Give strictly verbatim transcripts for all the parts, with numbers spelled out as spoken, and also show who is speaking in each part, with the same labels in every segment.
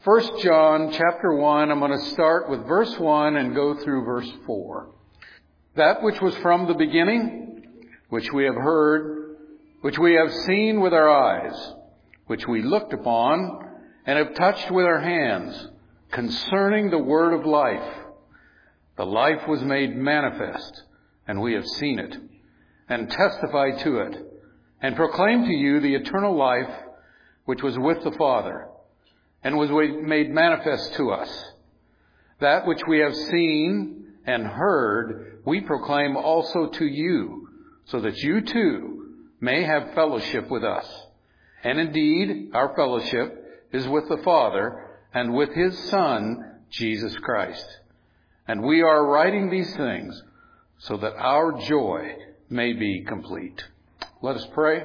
Speaker 1: First John chapter one, I'm going to start with verse one and go through verse four. That which was from the beginning, which we have heard, which we have seen with our eyes, which we looked upon and have touched with our hands, concerning the word of life. The life was made manifest, and we have seen it, and testified to it, and proclaimed to you the eternal life which was with the Father, and was made manifest to us. That which we have seen and heard, we proclaim also to you, so that you too may have fellowship with us. And indeed, our fellowship is with the Father and with his Son, Jesus Christ. And we are writing these things so that our joy may be complete. Let us pray.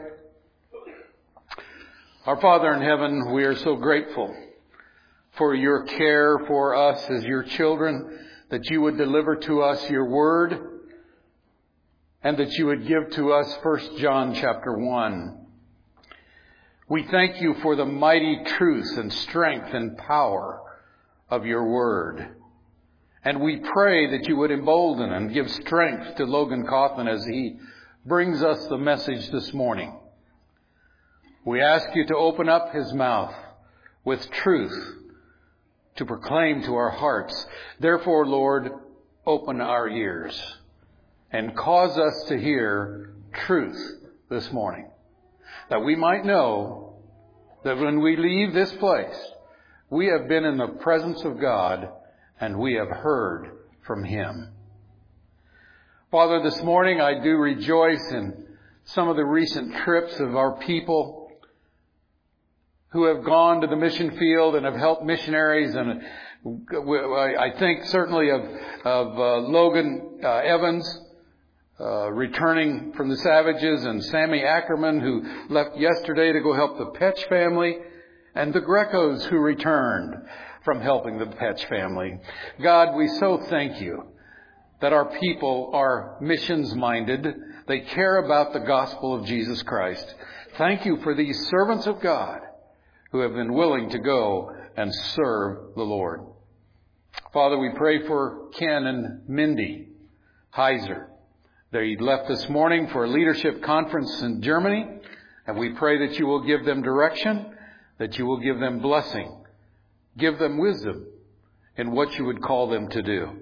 Speaker 1: Our Father in heaven, we are so grateful for your care for us as your children, that you would deliver to us your word, and that you would give to us First John chapter one. We thank you for the mighty truth and strength and power of your word. And we pray that you would embolden and give strength to Logan Kaufman as he brings us the message this morning. We ask you to open up his mouth with truth to proclaim to our hearts. Therefore, Lord, open our ears and cause us to hear truth this morning, that we might know that when we leave this place, we have been in the presence of God and we have heard from him. Father, this morning I do rejoice in some of the recent trips of our people who have gone to the mission field and have helped missionaries. And I think certainly of, of uh, Logan uh, Evans uh, returning from the Savages, and Sammy Ackerman, who left yesterday to go help the Petch family, and the Grecos who returned from helping the Petch family. God, we so thank you that our people are missions-minded. They care about the gospel of Jesus Christ. Thank you for these servants of God who have been willing to go and serve the Lord. Father, we pray for Ken and Mindy Heiser. They left this morning for a leadership conference in Germany, and we pray that you will give them direction, that you will give them blessing, give them wisdom in what you would call them to do.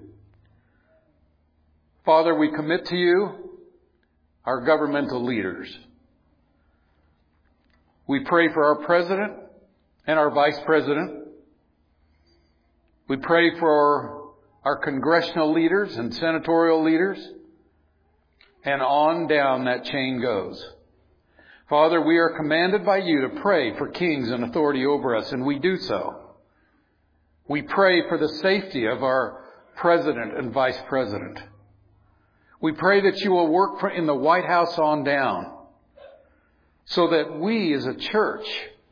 Speaker 1: Father, we commit to you our governmental leaders. We pray for our president and our vice president. We pray for our congressional leaders and senatorial leaders. And on down that chain goes. Father, we are commanded by you to pray for kings and authority over us, and we do so. We pray for the safety of our president and vice president. We pray that you will work in the White House on down, so that we as a church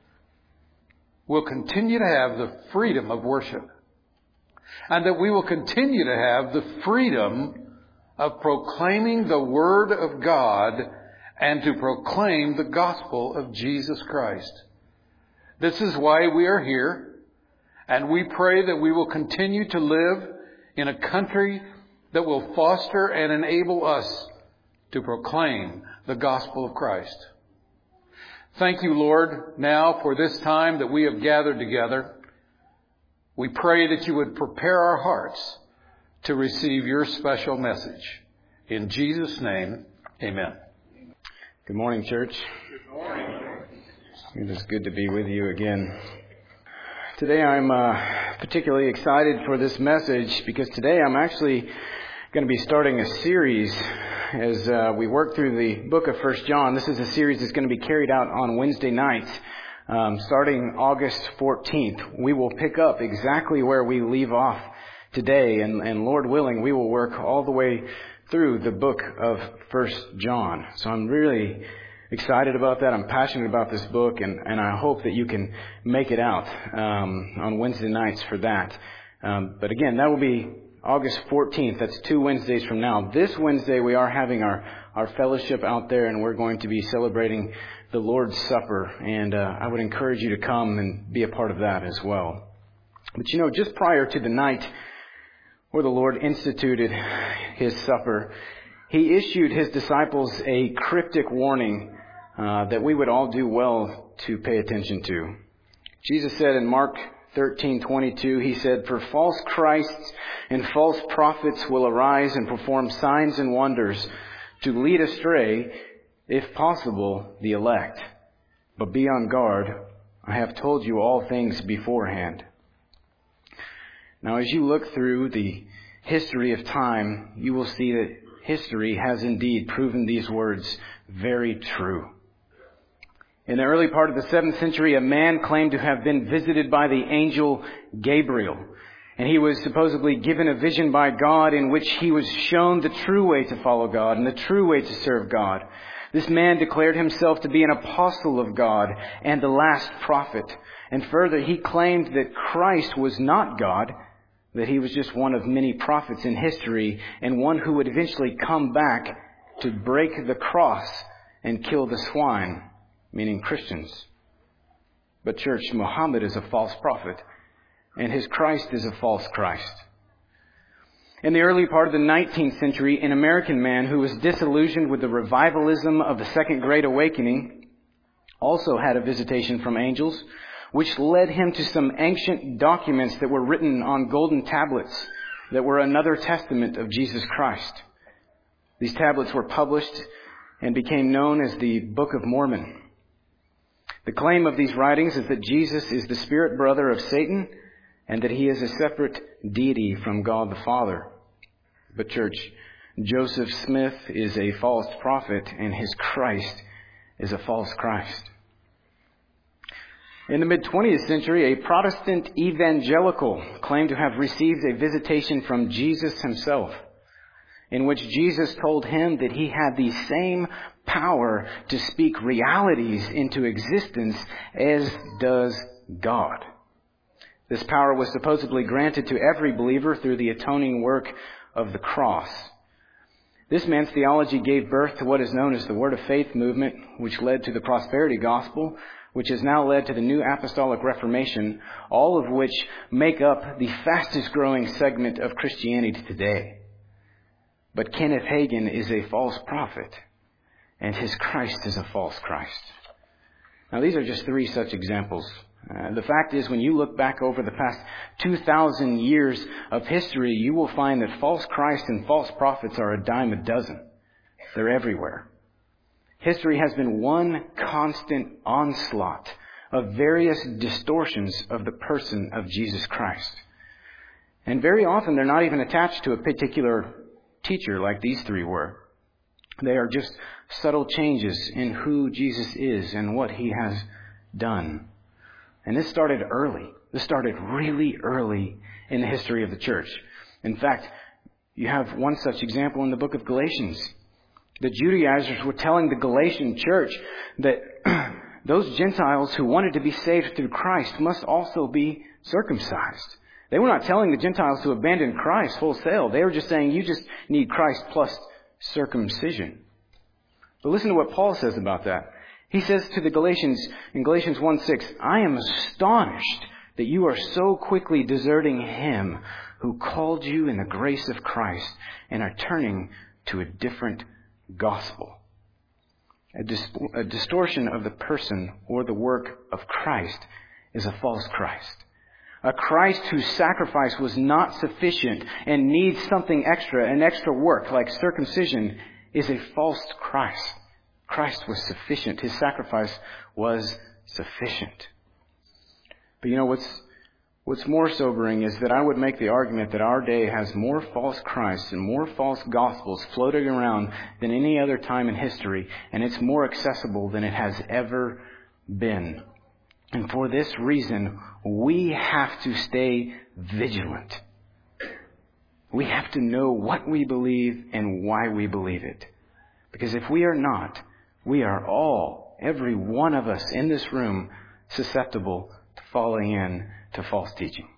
Speaker 1: will continue to have the freedom of worship, and that we will continue to have the freedom of proclaiming the word of God and to proclaim the gospel of Jesus Christ. This is why we are here, and we pray that we will continue to live in a country that will foster and enable us to proclaim the gospel of Christ. Thank you, Lord, now for this time that we have gathered together. We pray that you would prepare our hearts to receive your special message. In Jesus' name, amen.
Speaker 2: Good morning, church.
Speaker 1: Good morning.
Speaker 2: It is good to be with you again. Today I'm uh, particularly excited for this message because today I'm actually going to be starting a series as uh, we work through the book of First John. This is a series that's going to be carried out on Wednesday nights. Um, starting August fourteenth, we will pick up exactly where we leave off today, and, and Lord willing, we will work all the way through the book of First John. So I'm really excited about that. I'm passionate about this book, and, and I hope that you can make it out um, on Wednesday nights for that. Um, but again, that will be August fourteenth. That's two Wednesdays from now. This Wednesday, we are having our, our fellowship out there, and we're going to be celebrating the Lord's Supper. And uh, I would encourage you to come and be a part of that as well. But you know, just prior to the night where the Lord instituted His supper, He issued His disciples a cryptic warning uh, that we would all do well to pay attention to. Jesus said in Mark thirteen twenty-two, He said, "For false Christs and false prophets will arise and perform signs and wonders to lead astray, if possible, the elect. But be on guard. I have told you all things beforehand." Now, as you look through the history of time, you will see that history has indeed proven these words very true. In the early part of the seventh century, a man claimed to have been visited by the angel Gabriel. And he was supposedly given a vision by God in which he was shown the true way to follow God and the true way to serve God. This man declared himself to be an apostle of God and the last prophet. And further, he claimed that Christ was not God, that He was just one of many prophets in history and one who would eventually come back to break the cross and kill the swine, meaning Christians. But church, Muhammad is a false prophet, and his Christ is a false Christ. In the early part of the nineteenth century, an American man who was disillusioned with the revivalism of the Second Great Awakening also had a visitation from angels, which led him to some ancient documents that were written on golden tablets that were another testament of Jesus Christ. These tablets were published and became known as the Book of Mormon. The claim of these writings is that Jesus is the spirit brother of Satan and that He is a separate deity from God the Father. But church, Joseph Smith is a false prophet and his Christ is a false Christ. In the mid-twentieth century, a Protestant evangelical claimed to have received a visitation from Jesus Himself, in which Jesus told him that He had the same power to speak realities into existence as does God. This power was supposedly granted to every believer through the atoning work of the cross. This man's theology gave birth to what is known as the Word of Faith movement, which led to the prosperity gospel, which has now led to the New Apostolic Reformation, all of which make up the fastest growing segment of Christianity today. But Kenneth Hagin is a false prophet, and his Christ is a false Christ. Now, these are just three such examples. Uh, the fact is, when you look back over the past two thousand years of history, you will find that false Christ and false prophets are a dime a dozen. They're everywhere. History has been one constant onslaught of various distortions of the person of Jesus Christ. And very often they're not even attached to a particular teacher like these three were. They are just subtle changes in who Jesus is and what He has done. And this started early. This started really early in the history of the church. In fact, you have one such example in the book of Galatians. The Judaizers were telling the Galatian church that those Gentiles who wanted to be saved through Christ must also be circumcised. They were not telling the Gentiles to abandon Christ wholesale. They were just saying, you just need Christ plus circumcision. But listen to what Paul says about that. He says to the Galatians in Galatians one six, "I am astonished that you are so quickly deserting Him who called you in the grace of Christ and are turning to a different gospel." A, dis- a distortion of the person or the work of Christ is a false Christ. A Christ whose sacrifice was not sufficient and needs something extra, an extra work like circumcision, is a false Christ. Christ was sufficient. His sacrifice was sufficient. But you know what's What's more sobering is that I would make the argument that our day has more false Christs and more false gospels floating around than any other time in history, and it's more accessible than it has ever been. And for this reason, we have to stay vigilant. We have to know what we believe and why we believe it. Because if we are not, we are all, every one of us in this room, susceptible to falling in to false teaching.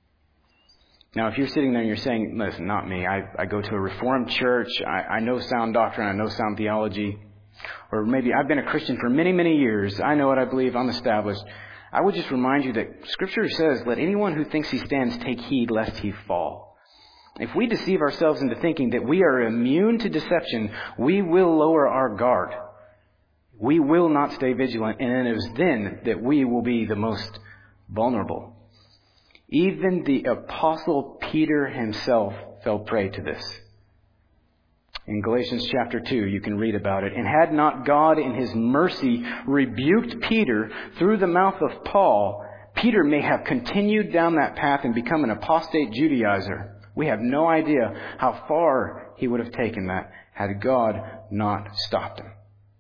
Speaker 2: Now, if you're sitting there and you're saying, listen, not me. I, I go to a Reformed church. I, I know sound doctrine. I know sound theology. Or maybe I've been a Christian for many, many years. I know what I believe. I'm established. I would just remind you that Scripture says, let anyone who thinks he stands take heed lest he fall. If we deceive ourselves into thinking that we are immune to deception, we will lower our guard. We will not stay vigilant, and it is then that we will be the most vulnerable. Even the Apostle Peter himself fell prey to this. In Galatians chapter two, you can read about it. And had not God in His mercy rebuked Peter through the mouth of Paul, Peter may have continued down that path and become an apostate Judaizer. We have no idea how far he would have taken that had God not stopped him.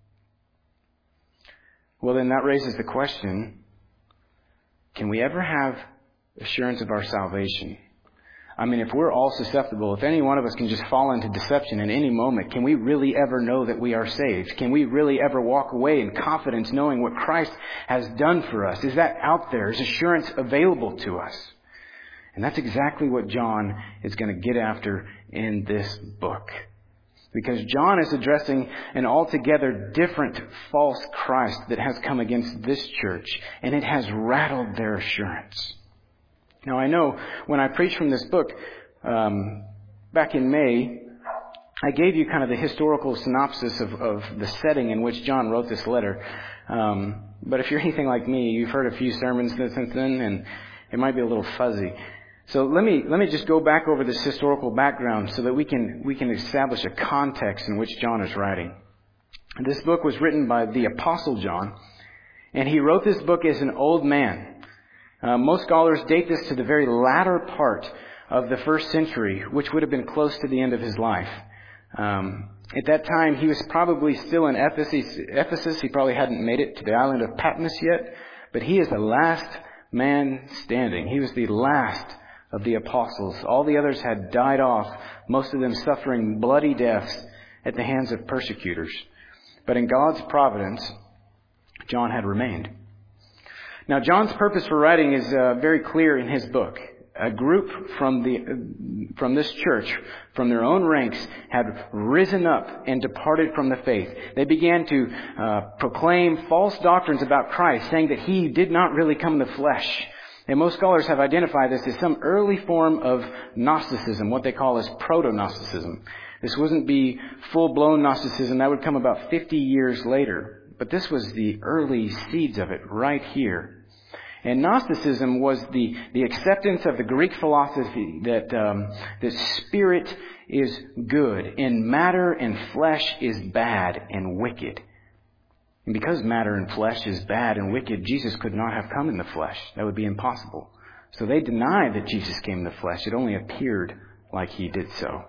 Speaker 2: Well, then that raises the question, can we ever have assurance of our salvation? I mean, if we're all susceptible, if any one of us can just fall into deception in any moment, can we really ever know that we are saved? Can we really ever walk away in confidence knowing what Christ has done for us? Is that out there? Is assurance available to us? And that's exactly what John is going to get after in this book. Because John is addressing an altogether different false Christ that has come against this church, and it has rattled their assurance. Now, I know when I preached from this book um, back in May, I gave you kind of the historical synopsis of, of the setting in which John wrote this letter. Um, but if you're anything like me, you've heard a few sermons since then, and it might be a little fuzzy. So let me let me just go back over this historical background so that we can we can establish a context in which John is writing. This book was written by the Apostle John, and he wrote this book as an old man. Uh, most scholars date this to the very latter part of the first century, which would have been close to the end of his life. Um, at that time, he was probably still in Ephesus. Ephesus. He probably hadn't made it to the island of Patmos yet, but he is the last man standing. He was the last of the apostles. All the others had died off, most of them suffering bloody deaths at the hands of persecutors. But in God's providence, John had remained. Now, John's purpose for writing is uh, very clear in his book. A group from the from this church, from their own ranks, had risen up and departed from the faith. They began to uh, proclaim false doctrines about Christ, saying that He did not really come in the flesh. And most scholars have identified this as some early form of Gnosticism, what they call as proto-Gnosticism. This wouldn't be full-blown Gnosticism. That would come about fifty years later. But this was the early seeds of it right here. And Gnosticism was the, the acceptance of the Greek philosophy that um, that spirit is good and matter and flesh is bad and wicked. And because matter and flesh is bad and wicked, Jesus could not have come in the flesh. That would be impossible. So they denied that Jesus came in the flesh. It only appeared like He did so.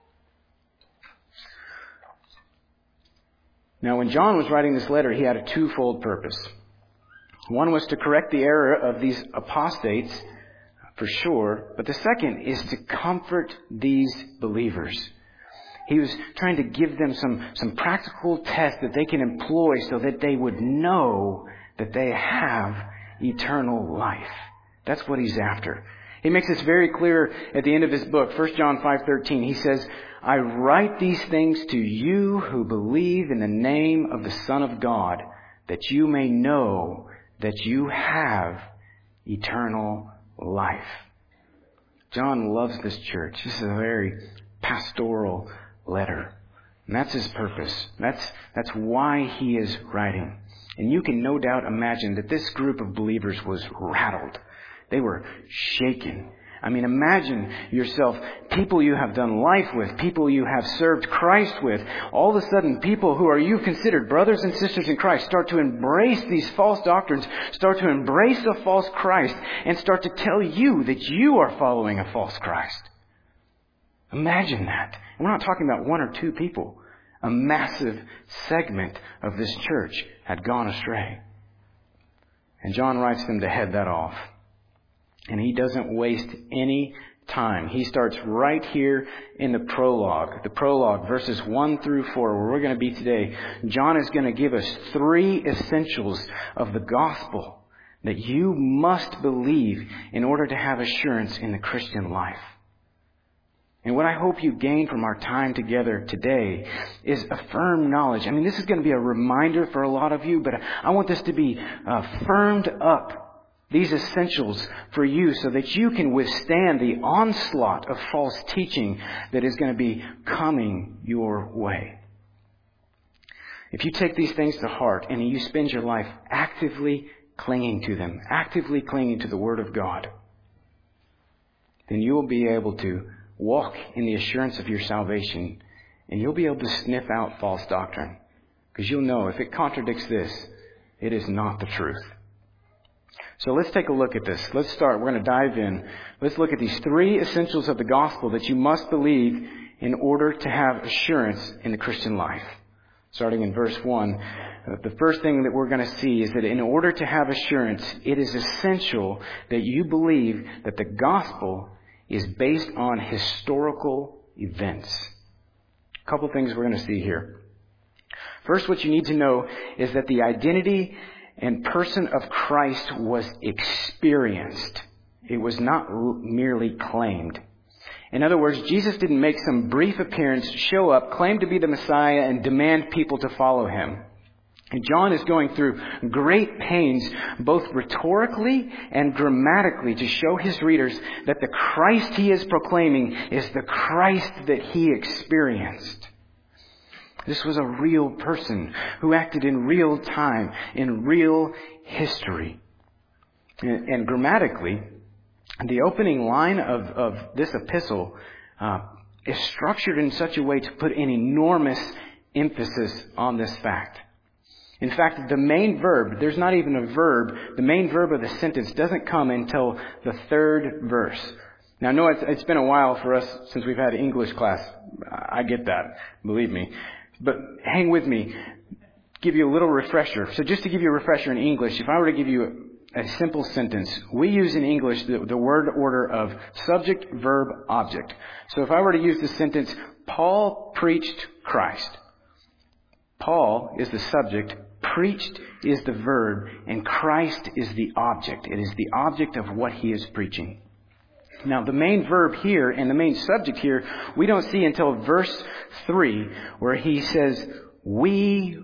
Speaker 2: Now, when John was writing this letter, he had a twofold purpose. One was to correct the error of these apostates, for sure, but the second is to comfort these believers. He was trying to give them some, some practical tests that they can employ so that they would know that they have eternal life. That's what he's after. He makes this very clear at the end of his book, First John five thirteen. He says, I write these things to you who believe in the name of the Son of God, that you may know that you have eternal life. John loves this church. This is a very pastoral letter. And that's his purpose. That's, that's why he is writing. And you can no doubt imagine that this group of believers was rattled. They were shaken. I mean, imagine yourself, people you have done life with, people you have served Christ with. All of a sudden, people who are you considered brothers and sisters in Christ start to embrace these false doctrines, start to embrace a false Christ, and start to tell you that you are following a false Christ. Imagine that. And we're not talking about one or two people. A massive segment of this church had gone astray. And John writes them to head that off. And he doesn't waste any time. He starts right here in the prologue. The prologue, verses one through four, where we're going to be today. John is going to give us three essentials of the gospel that you must believe in order to have assurance in the Christian life. And what I hope you gain from our time together today is a firm knowledge. I mean, this is going to be a reminder for a lot of you, but I want this to be uh, firmed up These essentials for you so that you can withstand the onslaught of false teaching that is going to be coming your way. If you take these things to heart and you spend your life actively clinging to them, actively clinging to the Word of God, then you will be able to walk in the assurance of your salvation, and you'll be able to sniff out false doctrine. Because you'll know if it contradicts this, it is not the truth. So let's take a look at this. Let's start. We're going to dive in. Let's look at these three essentials of the gospel that you must believe in order to have assurance in the Christian life. Starting in verse one, uh, the first thing that we're going to see is that in order to have assurance, it is essential that you believe that the gospel is based on historical events. A couple things we're going to see here. First, what you need to know is that the identity and person of Christ was experienced. It was not merely claimed. In other words, Jesus didn't make some brief appearance, show up, claim to be the Messiah, and demand people to follow him. And John is going through great pains, both rhetorically and grammatically, to show his readers that the Christ he is proclaiming is the Christ that he experienced. This was a real person who acted in real time, in real history. And, and grammatically, the opening line of, of this epistle uh, is structured in such a way to put an enormous emphasis on this fact. In fact, the main verb, there's not even a verb, the main verb of the sentence doesn't come until the third verse. Now, I know it's, it's been a while for us since we've had English class. I get that, believe me. But hang with me, give you a little refresher. So just to give you a refresher in English, if I were to give you a, a simple sentence, we use in English the, the word order of subject, verb, object. So if I were to use the sentence, Paul preached Christ. Paul is the subject, preached is the verb, and Christ is the object. It is the object of what he is preaching. Now, the main verb here and the main subject here, we don't see until verse three, where he says, we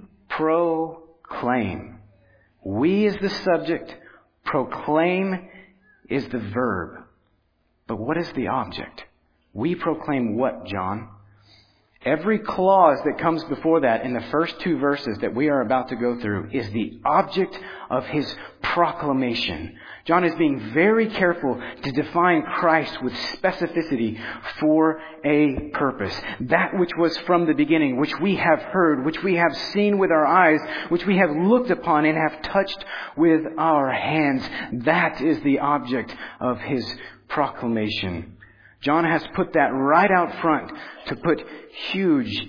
Speaker 2: proclaim. We is the subject. Proclaim is the verb. But what is the object? We proclaim what, John? Every clause that comes before that in the first two verses that we are about to go through is the object of his proclamation. John is being very careful to define Christ with specificity for a purpose. That which was from the beginning, which we have heard, which we have seen with our eyes, which we have looked upon and have touched with our hands. That is the object of his proclamation. John has put that right out front to put huge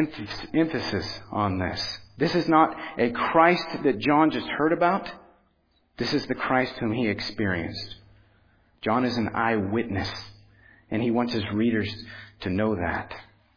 Speaker 2: emphasis on this. This is not a Christ that John just heard about. This is the Christ whom he experienced. John is an eyewitness, and he wants his readers to know that.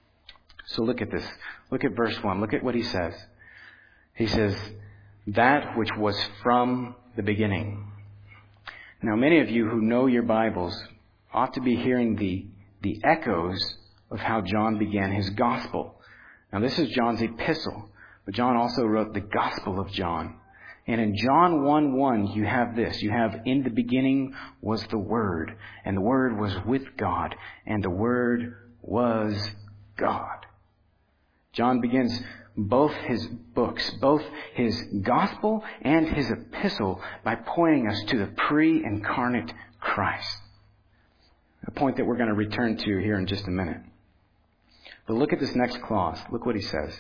Speaker 2: So look at this. Look at verse one. Look at what he says. He says, that which was from the beginning. Now, many of you who know your Bibles ought to be hearing the, the echoes of how John began his gospel. Now, this is John's epistle, but John also wrote the Gospel of John. And in John one one, you have this. You have, in the beginning was the Word, and the Word was with God, and the Word was God. John begins both his books, both his gospel and his epistle, by pointing us to the pre-incarnate Christ. A point that we're going to return to here in just a minute. But look at this next clause. Look what he says.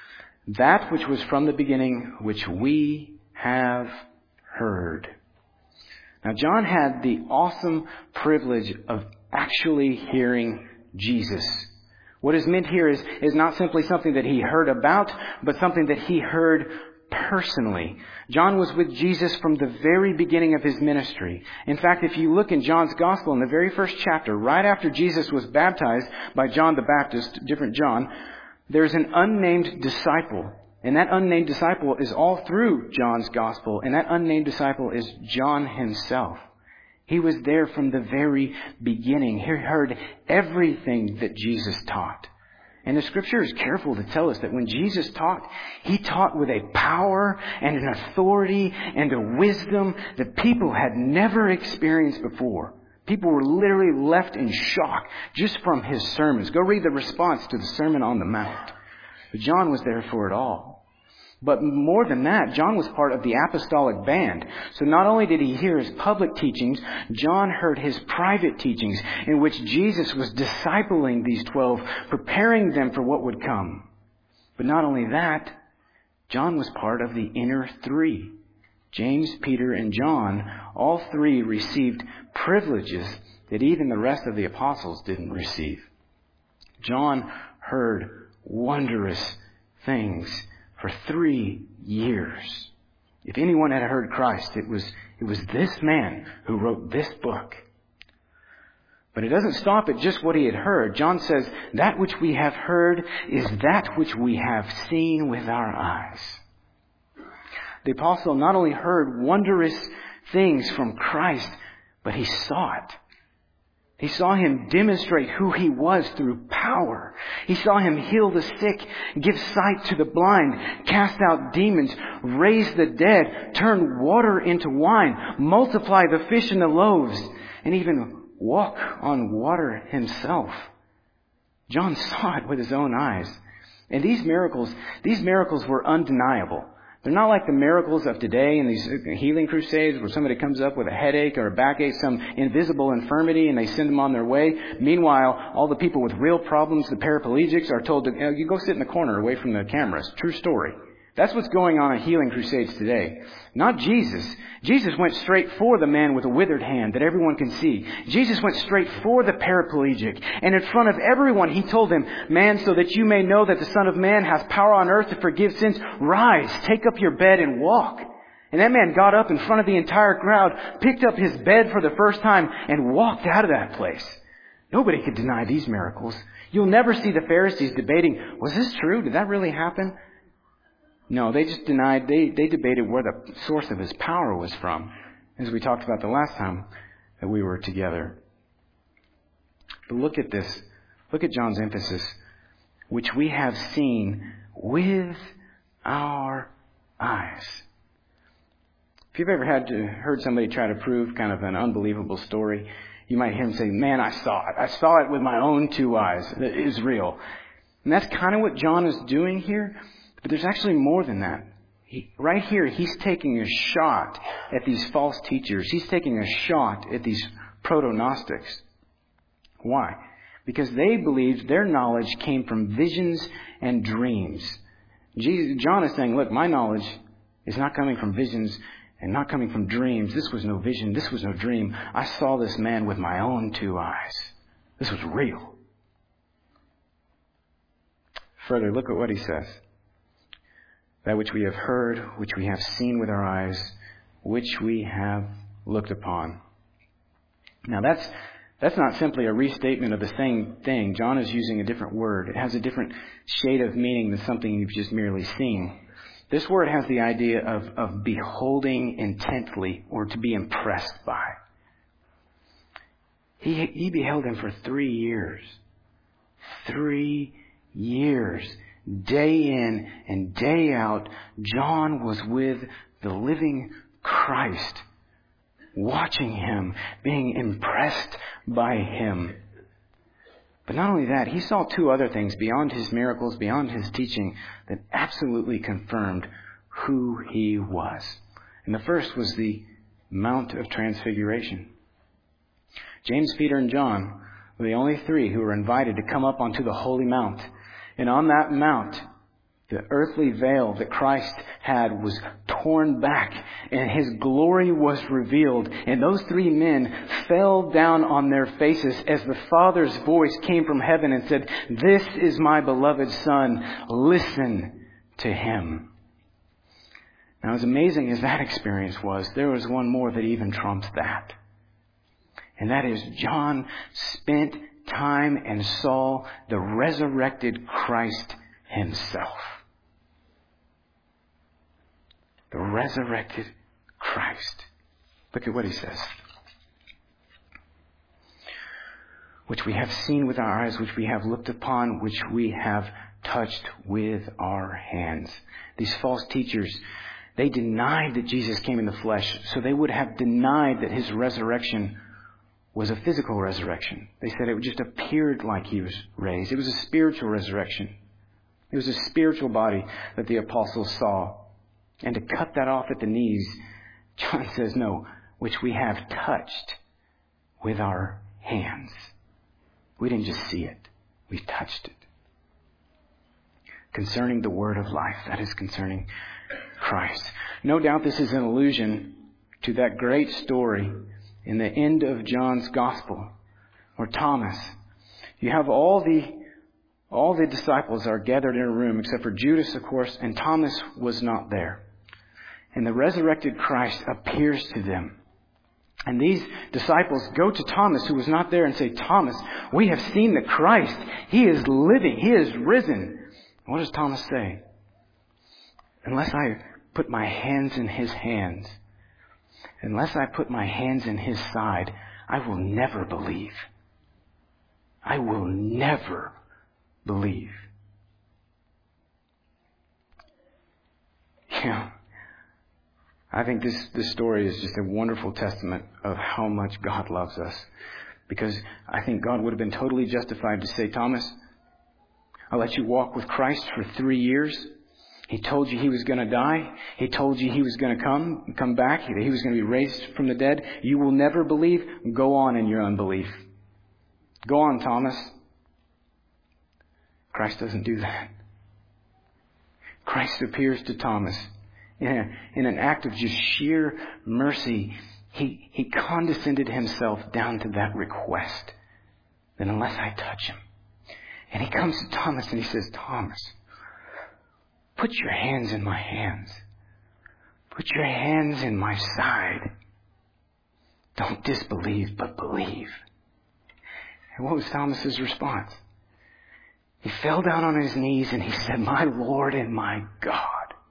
Speaker 2: That which was from the beginning, which we have heard. Now, John had the awesome privilege of actually hearing Jesus. What is meant here is, is not simply something that he heard about, but something that he heard personally. John was with Jesus from the very beginning of his ministry. In fact, if you look in John's Gospel, in the very first chapter, right after Jesus was baptized by John the Baptist, different John, there's an unnamed disciple. And that unnamed disciple is all through John's Gospel. And that unnamed disciple is John himself. He was there from the very beginning. He heard everything that Jesus taught. And the Scripture is careful to tell us that when Jesus taught, He taught with a power and an authority and a wisdom that people had never experienced before. People were literally left in shock just from His sermons. Go read the response to the Sermon on the Mount. But John was there for it all. But more than that, John was part of the apostolic band. So not only did he hear His public teachings, John heard His private teachings in which Jesus was discipling these twelve, preparing them for what would come. But not only that, John was part of the inner three. James, Peter, and John, all three received privileges that even the rest of the apostles didn't receive. John heard wondrous things for three years. If anyone had heard Christ, it was, it was this man who wrote this book. But it doesn't stop at just what he had heard. John says, that which we have heard is that which we have seen with our eyes. The apostle not only heard wondrous things from Christ, but he saw it. He saw Him demonstrate who He was through power. He saw Him heal the sick, give sight to the blind, cast out demons, raise the dead, turn water into wine, multiply the fish and the loaves, and even walk on water Himself. John saw it with his own eyes. And these miracles, these miracles were undeniable. They're not like the miracles of today in these healing crusades where somebody comes up with a headache or a backache, some invisible infirmity, and they send them on their way. Meanwhile, all the people with real problems, the paraplegics, are told to, you know, you go sit in the corner away from the cameras. True story. That's what's going on at healing crusades today. Not Jesus. Jesus went straight for the man with a withered hand that everyone can see. Jesus went straight for the paraplegic. And in front of everyone, He told him, man, so that you may know that the Son of Man has power on earth to forgive sins, rise, take up your bed and walk. And that man got up in front of the entire crowd, picked up his bed for the first time, and walked out of that place. Nobody could deny these miracles. You'll never see the Pharisees debating, was this true? Did that really happen? No, they just denied, they, they debated where the source of His power was from, as we talked about the last time that we were together. But look at this. Look at John's emphasis, which we have seen with our eyes. If you've ever had to, heard somebody try to prove kind of an unbelievable story, you might hear them say, man, I saw it. I saw it with my own two eyes. It is real. And that's kind of what John is doing here. But there's actually more than that. He, right here, he's taking a shot at these false teachers. He's taking a shot at these proto-Gnostics. Why? Because they believed their knowledge came from visions and dreams. Jesus, John is saying, look, my knowledge is not coming from visions and not coming from dreams. This was no vision. This was no dream. I saw this man with my own two eyes. This was real. Further, look at what he says. That which we have heard, which we have seen with our eyes, which we have looked upon. Now that's that's not simply a restatement of the same thing. John is using a different word. It has a different shade of meaning than something you've just merely seen. This word has the idea of, of beholding intently or to be impressed by. He, he beheld Him for three years. Three years. Day in and day out, John was with the living Christ, watching Him, being impressed by Him. But not only that, he saw two other things beyond His miracles, beyond His teaching, that absolutely confirmed who He was. And the first was the Mount of Transfiguration. James, Peter, and John were the only three who were invited to come up onto the Holy Mount. And on that mount, the earthly veil that Christ had was torn back and His glory was revealed. And those three men fell down on their faces as the Father's voice came from heaven and said, "This is my beloved Son. Listen to Him." Now, as amazing as that experience was, there was one more that even trumps that. And that is John spent time and saw the resurrected Christ Himself. The resurrected Christ. Look at what he says. which we have seen with our eyes, which we have looked upon, which we have touched with our hands. These false teachers, they denied that Jesus came in the flesh, so they would have denied that his resurrection was a physical resurrection. They said it just appeared like he was raised. It was a spiritual resurrection. It was a spiritual body that the apostles saw. And to cut that off at the knees, John says, no, which we have touched with our hands. We didn't just see it. We touched it. Concerning the word of life, that is concerning Christ. No doubt this is an allusion to that great story in the end of John's gospel, where Thomas, you have all the all the disciples are gathered in a room except for Judas, of course, and Thomas was not there. And the resurrected Christ appears to them. And these disciples go to Thomas, who was not there, and say, Thomas, we have seen the Christ. He is living. He is risen. What does Thomas say? Unless I put my hands in his hands, unless I put my hands in his side, I will never believe. I will never believe. Yeah. I think this, this story is just a wonderful testament of how much God loves us. Because I think God would have been totally justified to say, Thomas, I'll let you walk with Christ for three years. He told you he was going to die. He told you he was going to come, come back, that he was going to be raised from the dead. You will never believe. Go on in your unbelief. Go on, Thomas. Christ doesn't do that. Christ appears to Thomas in, a, in an act of just sheer mercy. He, he condescended himself down to that request, that unless I touch him. And he comes to Thomas and he says, Thomas, put your hands in my hands. Put your hands in my side. Don't disbelieve, but believe. And what was Thomas's response? He fell down on his knees and he said, my Lord and my God.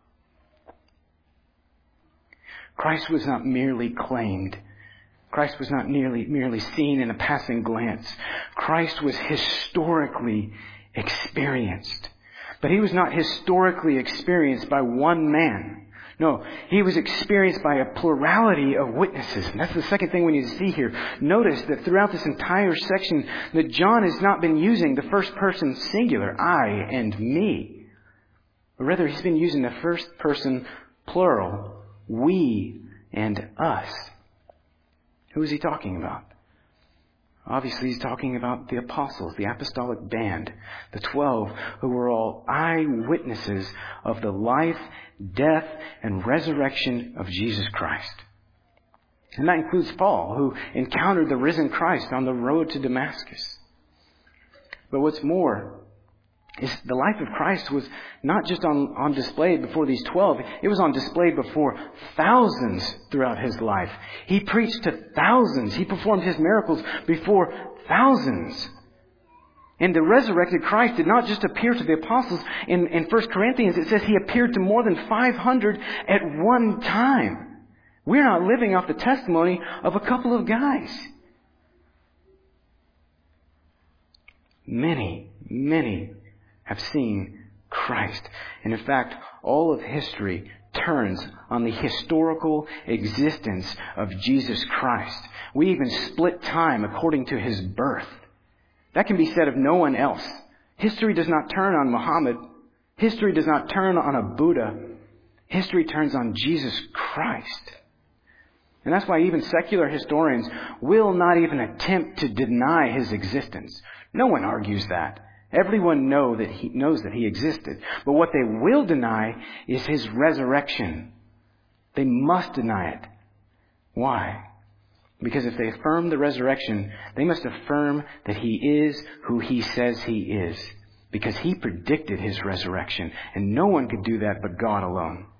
Speaker 2: Christ was not merely claimed. Christ was not merely, merely seen in a passing glance. Christ was historically experienced. But he was not historically experienced by one man. No, he was experienced by a plurality of witnesses. And that's the second thing we need to see here. Notice that throughout this entire section that John has not been using the first person singular, I and me. But rather he's been using the first person plural, we and us. Who is he talking about? Obviously, he's talking about the apostles, the apostolic band, the twelve who were all eyewitnesses of the life, death, and resurrection of Jesus Christ. And that includes Paul, who encountered the risen Christ on the road to Damascus. But what's more is the life of Christ was not just on, on display before these twelve. It was on display before thousands throughout his life. He preached to thousands. He performed his miracles before thousands. And the resurrected Christ did not just appear to the apostles. In, in First Corinthians, it says he appeared to more than five hundred at one time. We're not living off the testimony of a couple of guys. Many, many have seen Christ. And in fact, all of history turns on the historical existence of Jesus Christ. We even split time according to his birth. That can be said of no one else. History does not turn on Muhammad. History does not turn on a Buddha. History turns on Jesus Christ. And that's why even secular historians will not even attempt to deny his existence. No one argues that. Everyone know that he knows that he existed. But what they will deny is his resurrection. They must deny it. Why? Because if they affirm the resurrection, they must affirm that he is who he says he is. Because he predicted his resurrection. And no one could do that but God alone.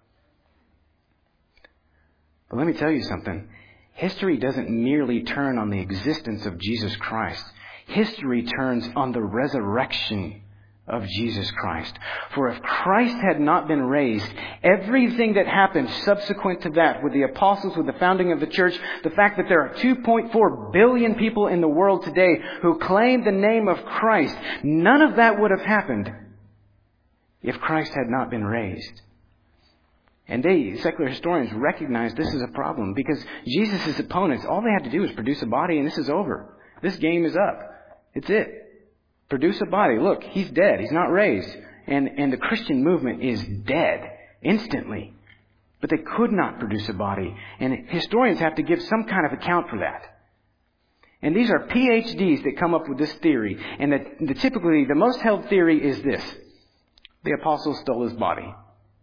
Speaker 2: But let me tell you something. History doesn't merely turn on the existence of Jesus Christ. History turns on the resurrection of Jesus Christ. For if Christ had not been raised, everything that happened subsequent to that, with the apostles, with the founding of the church, the fact that there are two point four billion people in the world today who claim the name of Christ, none of that would have happened if Christ had not been raised. And they, secular historians, recognize this is a problem because Jesus' opponents, all they had to do was produce a body and this is over. This game is up. It's it. Produce a body. Look, he's dead. He's not raised. And, and the Christian movement is dead instantly. But they could not produce a body. And historians have to give some kind of account for that. And these are P H Ds that come up with this theory. And the, the typically, the most held theory is this. The apostle stole his body.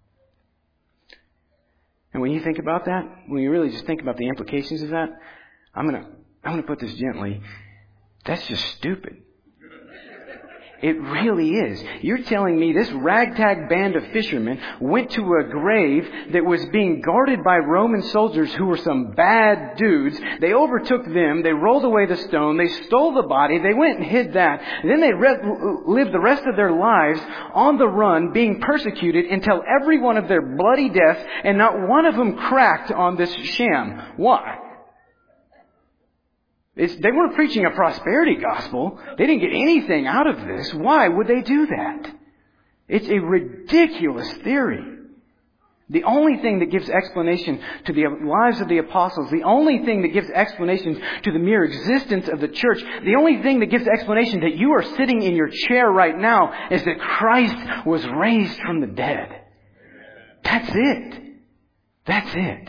Speaker 2: And when you think about that, when you really just think about the implications of that, I'm gonna, I'm gonna put this gently. That's just stupid. It really is. You're telling me this ragtag band of fishermen went to a grave that was being guarded by Roman soldiers who were some bad dudes. They overtook them. They rolled away the stone. They stole the body. They went and hid that. And then they re- lived the rest of their lives on the run, being persecuted until every one of their bloody deaths, and not one of them cracked on this sham. Why? It's, they weren't preaching a prosperity gospel. They didn't get anything out of this. Why would they do that? It's a ridiculous theory. The only thing that gives explanation to the lives of the apostles, the only thing that gives explanation to the mere existence of the church, the only thing that gives explanation that you are sitting in your chair right now is that Christ was raised from the dead. That's it. That's it.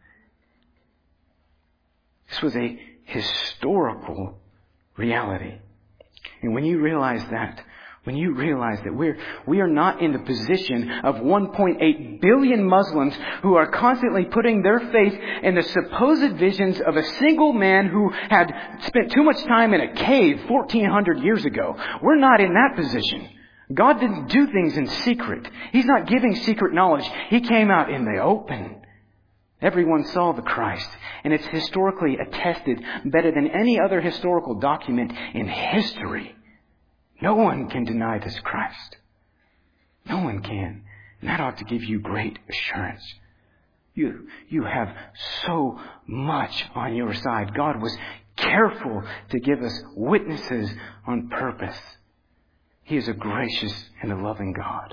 Speaker 2: This was a historical reality. And when you realize that, when you realize that we're, we are not in the position of one point eight billion Muslims who are constantly putting their faith in the supposed visions of a single man who had spent too much time in a cave fourteen hundred years ago. We're not in that position. God didn't do things in secret. He's not giving secret knowledge. He came out in the open. Everyone saw the Christ, and it's historically attested better than any other historical document in history. No one can deny this Christ. No one can. And that ought to give you great assurance. You, you have so much on your side. God was careful to give us witnesses on purpose. He is a gracious and a loving God.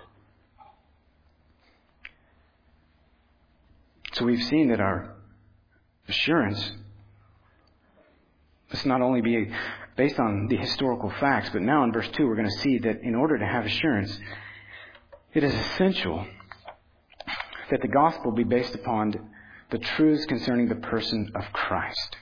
Speaker 2: So we've seen that our assurance must not only be based on the historical facts, but now in verse two we're going to see that in order to have assurance, it is essential that the gospel be based upon the truths concerning the person of Christ.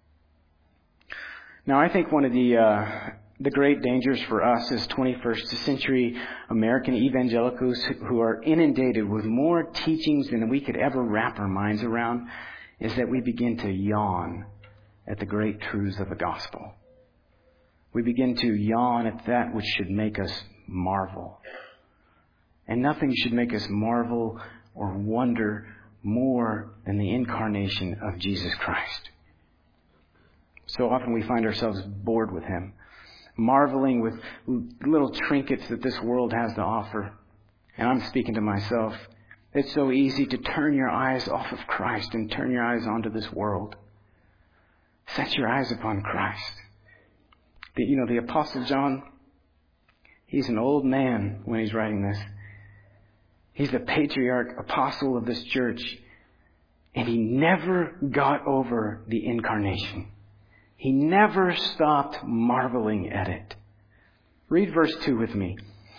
Speaker 2: Now I think one of the uh, the great dangers for us as twenty-first century American evangelicals who are inundated with more teachings than we could ever wrap our minds around is that we begin to yawn at the great truths of the gospel. We begin to yawn at that which should make us marvel. And nothing should make us marvel or wonder more than the incarnation of Jesus Christ. So often we find ourselves bored with Him, marveling with little trinkets that this world has to offer. And I'm speaking to myself. It's so easy to turn your eyes off of Christ and turn your eyes onto this world. Set your eyes upon Christ. The, you know, the Apostle John, he's an old man when he's writing this. He's the patriarch apostle of this church. And he never got over the incarnation. He never stopped marveling at it. Read verse two with me.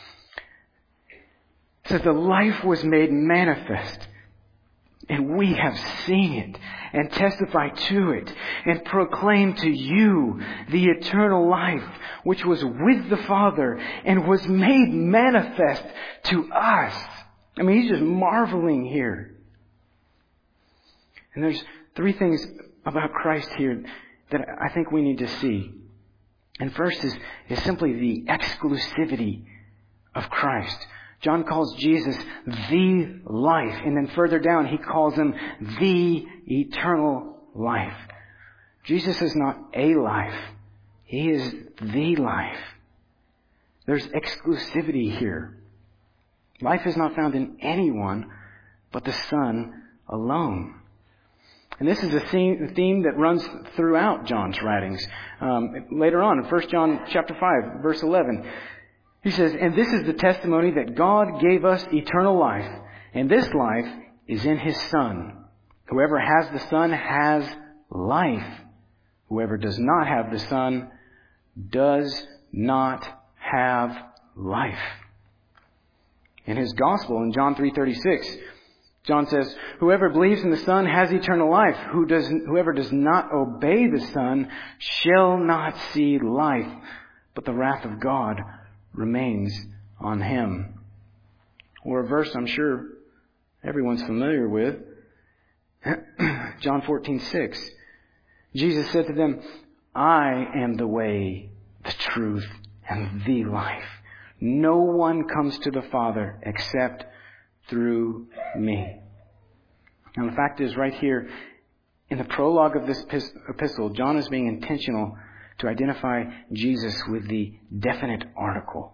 Speaker 2: It says, the life was made manifest, and we have seen it, and testify to it, and proclaim to you the eternal life, which was with the Father, and was made manifest to us. I mean, he's just marveling here. And there's three things about Christ here that I think we need to see. And first is, is simply the exclusivity of Christ. John calls Jesus the life. And then further down, he calls him the eternal life. Jesus is not a life. He is the life. There's exclusivity here. Life is not found in anyone but the Son alone. And this is a theme, theme that runs throughout John's writings. Um, later on, in First John chapter five, verse eleven, he says, "And this is the testimony that God gave us eternal life, and this life is in His Son. Whoever has the Son has life. Whoever does not have the Son does not have life." In his gospel, in John three thirty-six, John says, "Whoever believes in the Son has eternal life. Who does, whoever does not obey the Son shall not see life, but the wrath of God remains on him." Or a verse I'm sure everyone's familiar with. John fourteen six. Jesus said to them, "I am the way, the truth, and the life. No one comes to the Father except through me." Now the fact is, right here in the prologue of this epistle, John is being intentional to identify Jesus with the definite article.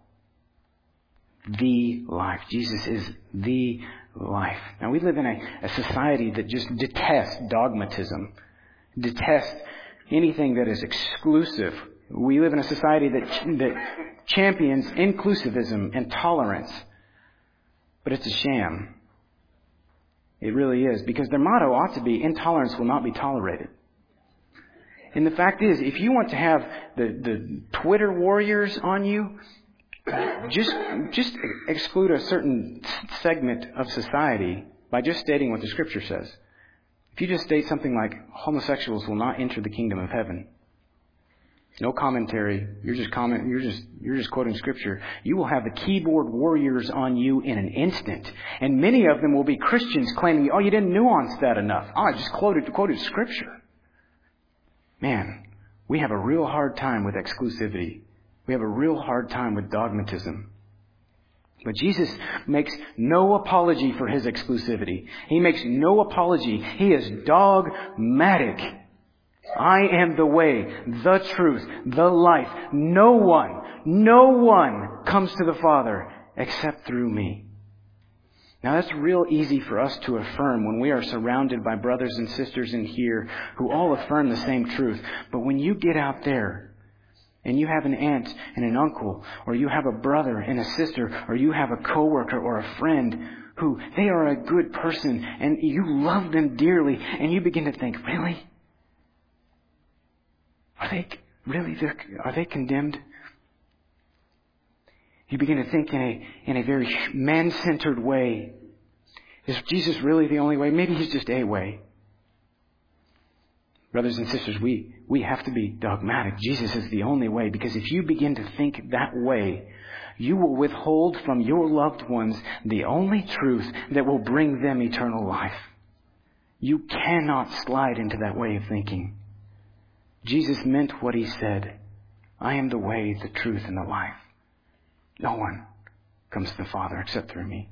Speaker 2: The life. Jesus is the life. Now we live in a, a society that just detests dogmatism, detests anything that is exclusive. We live in a society that, that champions inclusivism and tolerance. But it's a sham. It really is. Because their motto ought to be, intolerance will not be tolerated. And the fact is, if you want to have the, the Twitter warriors on you, just, just exclude a certain segment of society by just stating what the Scripture says. If you just state something like, homosexuals will not enter the kingdom of heaven, no commentary, you're just comment, you're just, you're just quoting Scripture, you will have the keyboard warriors on you in an instant. And many of them will be Christians claiming, "Oh, you didn't nuance that enough. Oh, I just quoted, quoted Scripture." Man, we have a real hard time with exclusivity. We have a real hard time with dogmatism. But Jesus makes no apology for His exclusivity. He makes no apology. He is dogmatic. "I am the way, the truth, the life. No one, no one comes to the Father except through me." Now that's real easy for us to affirm when we are surrounded by brothers and sisters in here who all affirm the same truth. But when you get out there, and you have an aunt and an uncle, or you have a brother and a sister, or you have a coworker or a friend who they are a good person and you love them dearly, and you begin to think, really? Are they really, are they condemned? You begin to think in a, in a very man-centered way. Is Jesus really the only way? Maybe He's just a way. Brothers and sisters, we, we have to be dogmatic. Jesus is the only way, because if you begin to think that way, you will withhold from your loved ones the only truth that will bring them eternal life. You cannot slide into that way of thinking. Jesus meant what He said. "I am the way, the truth, and the life. No one comes to the Father except through me."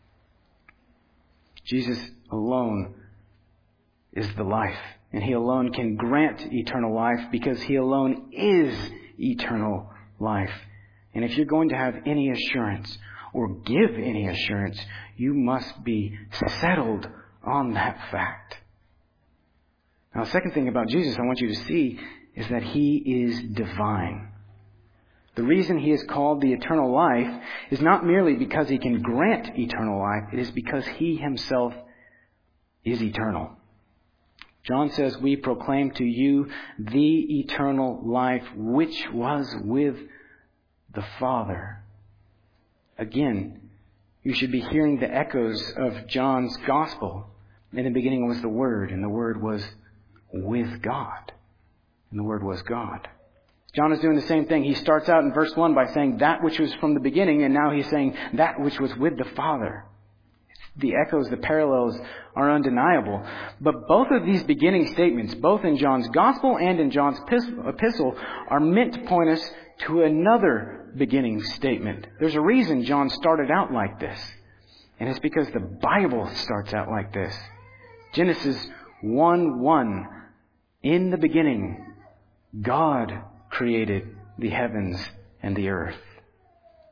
Speaker 2: Jesus alone is the life. And He alone can grant eternal life because He alone is eternal life. And if you're going to have any assurance or give any assurance, you must be settled on that fact. Now, the second thing about Jesus I want you to see is that He is divine. The reason He is called the eternal life is not merely because He can grant eternal life. It is because He Himself is eternal. John says, "We proclaim to you the eternal life which was with the Father." Again, you should be hearing the echoes of John's gospel. In the beginning was the Word, and the Word was with God. And the Word was God. John is doing the same thing. He starts out in verse one by saying that which was from the beginning, and now he's saying that which was with the Father. The echoes, the parallels are undeniable. But both of these beginning statements, both in John's gospel and in John's epistle, are meant to point us to another beginning statement. There's a reason John started out like this. And it's because the Bible starts out like this. Genesis one one. "In the beginning, God created the heavens and the earth."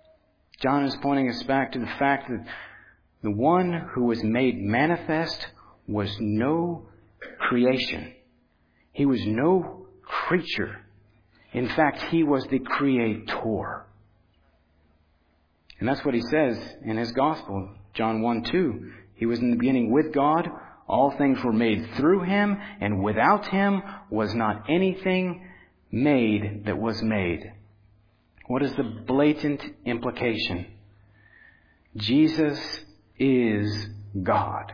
Speaker 2: John is pointing us back to the fact that the one who was made manifest was no creation. He was no creature. In fact, he was the creator. And that's what he says in his gospel, John one two. He was in the beginning with God. All things were made through him, and without him was not anything made that was made. What is the blatant implication? Jesus is God.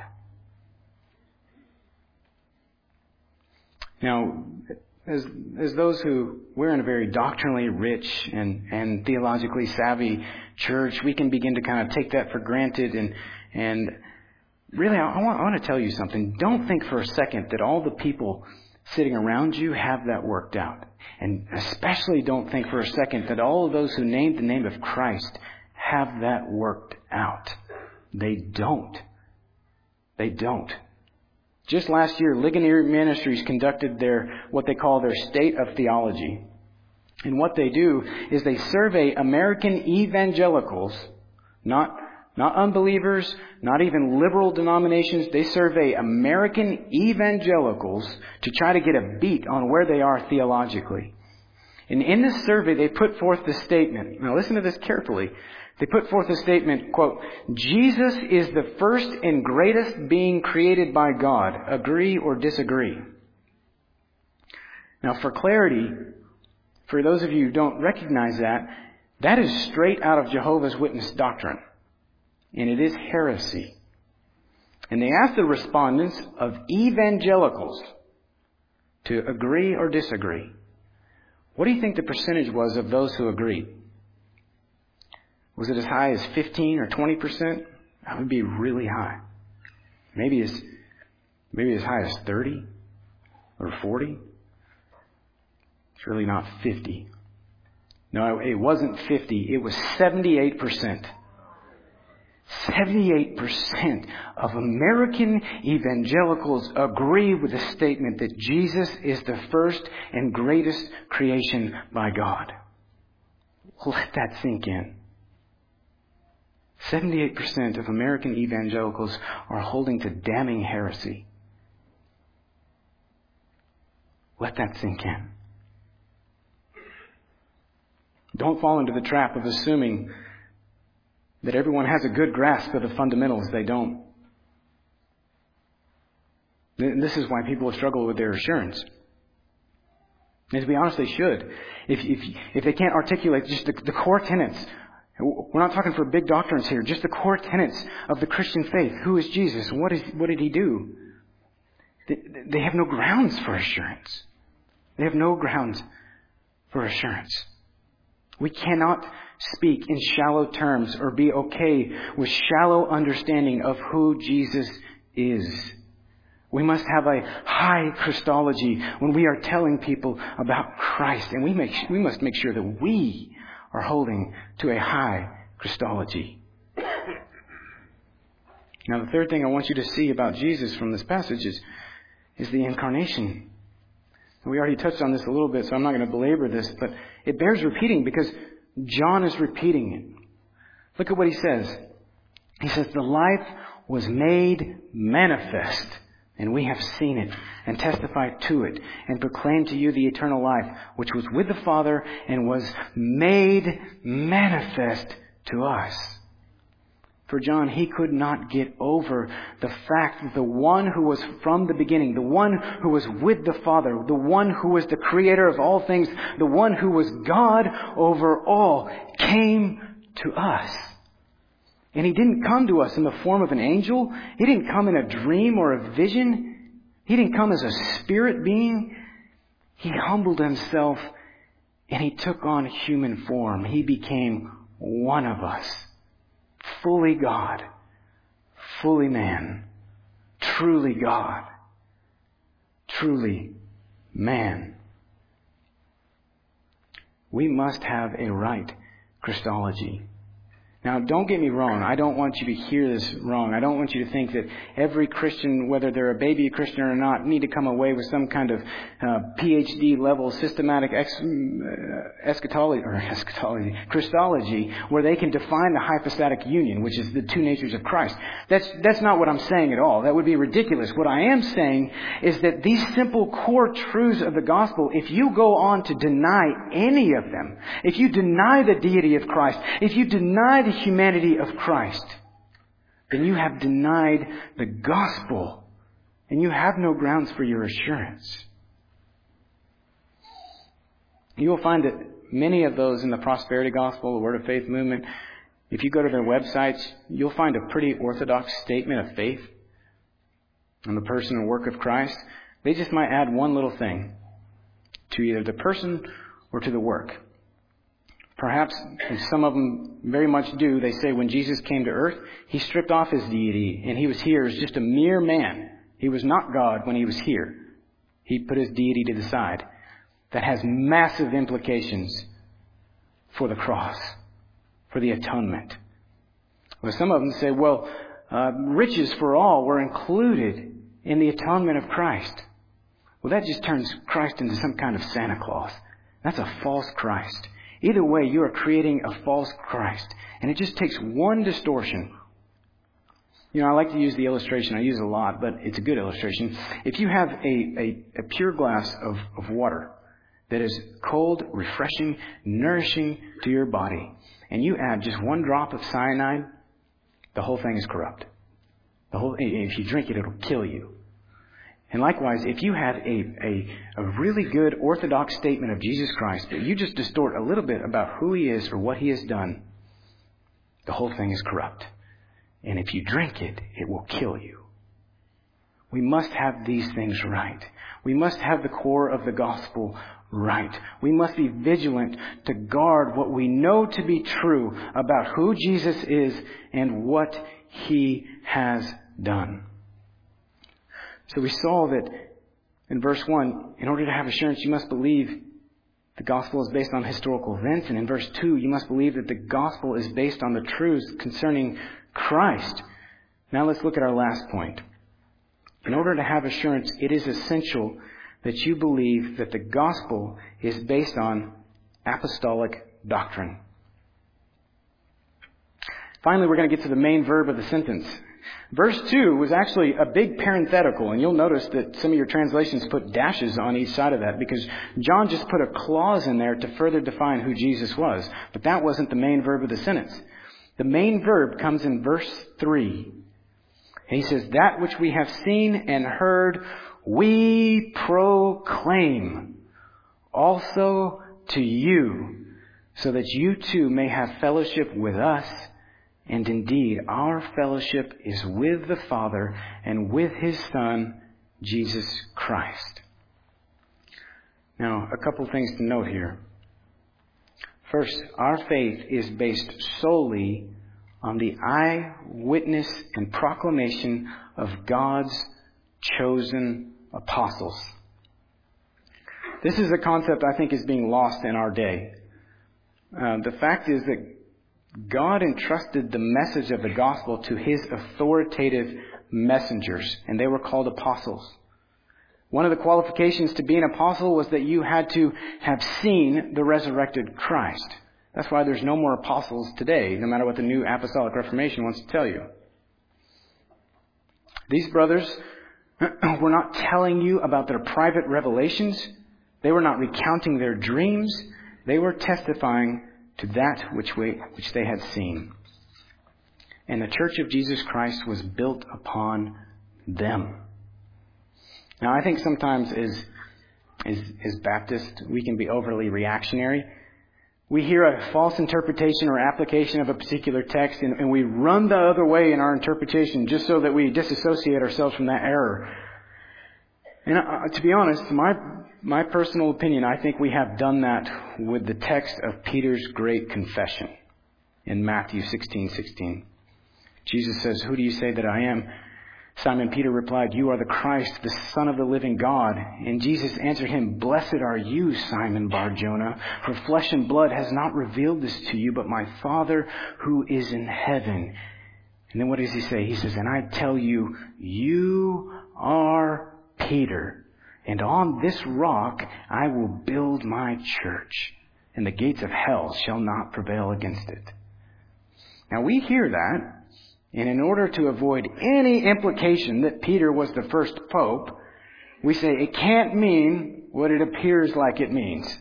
Speaker 2: Now, as as those who, we're in a very doctrinally rich and, and theologically savvy church, we can begin to kind of take that for granted. And and really, I want, I want to tell you something. Don't think for a second that all the people sitting around you have that worked out. And especially don't think for a second that all of those who named the name of Christ have that worked out. They don't. They don't. Just last year, Ligonier Ministries conducted their, what they call their State of Theology. And what they do is they survey American evangelicals, not, not unbelievers, not even liberal denominations. They survey American evangelicals to try to get a beat on where they are theologically. And in this survey, they put forth the statement. Now listen to this carefully. They put forth a statement, quote, Jesus is the first and greatest being created by God. Agree or disagree? Now for clarity, for those of you who don't recognize that, that is straight out of Jehovah's Witness doctrine. And it is heresy. And they asked the respondents of evangelicals to agree or disagree. What do you think the percentage was of those who agreed? Was it as high as fifteen or twenty percent? That would be really high. Maybe as, maybe as high as thirty or forty. It's really not fifty. No, it wasn't fifty. It was seventy-eight percent. seventy-eight percent of American evangelicals agree with the statement that Jesus is the first and greatest creation by God. Let that sink in. seventy-eight percent of American evangelicals are holding to damning heresy. Let that sink in. Don't fall into the trap of assuming that everyone has a good grasp of the fundamentals. They don't. This is why people struggle with their assurance. And to be honest, they should. If if, if they can't articulate just the, the core tenets. We're not talking for big doctrines here. Just the core tenets of the Christian faith. Who is Jesus? What is what did he do? They, they have no grounds for assurance. They have no grounds for assurance. We cannot speak in shallow terms or be okay with shallow understanding of who Jesus is. We must have a high Christology when we are telling people about Christ. And we make we must make sure that we are holding to a high Christology. Now, the third thing I want you to see about Jesus from this passage is, is the incarnation. We already touched on this a little bit, so I'm not going to belabor this, but it bears repeating because John is repeating it. Look at what he says. He says, the life was made manifest, and we have seen it, and testified to it, and proclaimed to you the eternal life, which was with the Father, and was made manifest to us. For John, he could not get over the fact that the one who was from the beginning, the one who was with the Father, the one who was the creator of all things, the one who was God over all, came to us. And he didn't come to us in the form of an angel. He didn't come in a dream or a vision. He didn't come as a spirit being. He humbled himself and he took on human form. He became one of us. Fully God, fully man, truly God, truly man. We must have a right Christology. Now, don't get me wrong. I don't want you to hear this wrong. I don't want you to think that every Christian, whether they're a baby Christian or not, need to come away with some kind of uh, P H D level systematic ex, uh, eschatology, or eschatology, Christology, where they can define the hypostatic union, which is the two natures of Christ. That's, that's not what I'm saying at all. That would be ridiculous. What I am saying is that these simple core truths of the gospel, if you go on to deny any of them, if you deny the deity of Christ, if you deny the humanity of Christ, then you have denied the gospel, and you have no grounds for your assurance. You will find that many of those in the prosperity gospel, the Word of Faith movement, if you go to their websites, you'll find a pretty orthodox statement of faith on the person and work of Christ. They just might add one little thing to either the person or to the work. Perhaps, and some of them very much do, they say when Jesus came to earth, He stripped off His deity and He was here as just a mere man. He was not God when He was here. He put His deity to the side. That has massive implications for the cross, for the atonement. Well, some of them say, well, uh, riches for all were included in the atonement of Christ. Well, that just turns Christ into some kind of Santa Claus. That's a false Christ. Either way, you are creating a false Christ. And it just takes one distortion. You know, I like to use the illustration. I use it a lot, but it's a good illustration. If you have a, a, a pure glass of, of water that is cold, refreshing, nourishing to your body, and you add just one drop of cyanide, the whole thing is corrupt. The whole, if you drink it, it'll kill you. And likewise, if you have a, a, a really good orthodox statement of Jesus Christ, but you just distort a little bit about who He is or what He has done, the whole thing is corrupt. And if you drink it, it will kill you. We must have these things right. We must have the core of the gospel right. We must be vigilant to guard what we know to be true about who Jesus is and what He has done. So we saw that in verse one, in order to have assurance, you must believe the gospel is based on historical events. And in verse two, you must believe that the gospel is based on the truths concerning Christ. Now let's look at our last point. In order to have assurance, it is essential that you believe that the gospel is based on apostolic doctrine. Finally, we're going to get to the main verb of the sentence. Verse two was actually a big parenthetical, and you'll notice that some of your translations put dashes on each side of that because John just put a clause in there to further define who Jesus was. But that wasn't the main verb of the sentence. The main verb comes in verse three. And he says, that which we have seen and heard, we proclaim also to you, so that you too may have fellowship with us. And indeed, our fellowship is with the Father and with His Son, Jesus Christ. Now, a couple things to note here. First, our faith is based solely on the eyewitness and proclamation of God's chosen apostles. This is a concept I think is being lost in our day. Uh, the fact is that God entrusted the message of the gospel to His authoritative messengers, and they were called apostles. One of the qualifications to be an apostle was that you had to have seen the resurrected Christ. That's why there's no more apostles today, no matter what the New Apostolic Reformation wants to tell you. These brothers were not telling you about their private revelations. They were not recounting their dreams. They were testifying to that which we, which they had seen. And the Church of Jesus Christ was built upon them. Now, I think sometimes as, as, as Baptists, we can be overly reactionary. We hear a false interpretation or application of a particular text, and, and we run the other way in our interpretation just so that we disassociate ourselves from that error. And uh, to be honest, my my personal opinion, I think we have done that with the text of Peter's great confession in Matthew sixteen sixteen. Jesus says, "Who do you say that I am?" Simon Peter replied, "You are the Christ, the Son of the living God." And Jesus answered him, "Blessed are you, Simon Bar-Jonah, for flesh and blood has not revealed this to you, but my Father who is in heaven." And then what does he say? He says, "And I tell you, you are Peter, and on this rock I will build my church, and the gates of hell shall not prevail against it." Now we hear that, and in order to avoid any implication that Peter was the first pope, we say it can't mean what it appears like it means.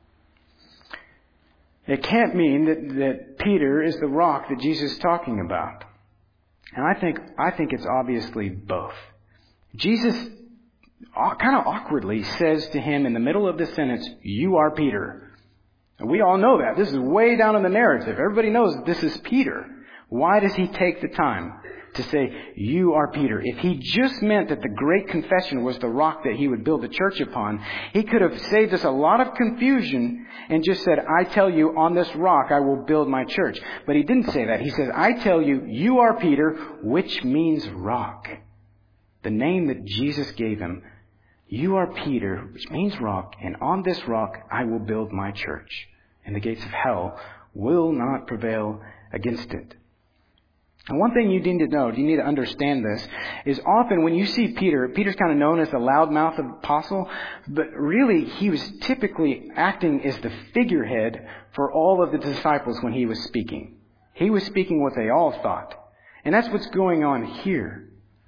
Speaker 2: It can't mean that, that Peter is the rock that Jesus is talking about. And I think, I think it's obviously both. Jesus kind of awkwardly says to him in the middle of the sentence, "You are Peter." And we all know that. This is way down in the narrative. Everybody knows that this is Peter. Why does he take the time to say, "You are Peter"? If he just meant that the great confession was the rock that he would build the church upon, he could have saved us a lot of confusion and just said, "I tell you, on this rock I will build my church." But he didn't say that. He says, "I tell you, you are Peter," which means rock. The name that Jesus gave him, "You are Peter," which means rock, "and on this rock I will build my church, and the gates of hell will not prevail against it." And one thing you need to know, you need to understand this, is often when you see Peter, Peter's kind of known as the loudmouth apostle, but really he was typically acting as the figurehead for all of the disciples when he was speaking. He was speaking what they all thought. And that's what's going on here.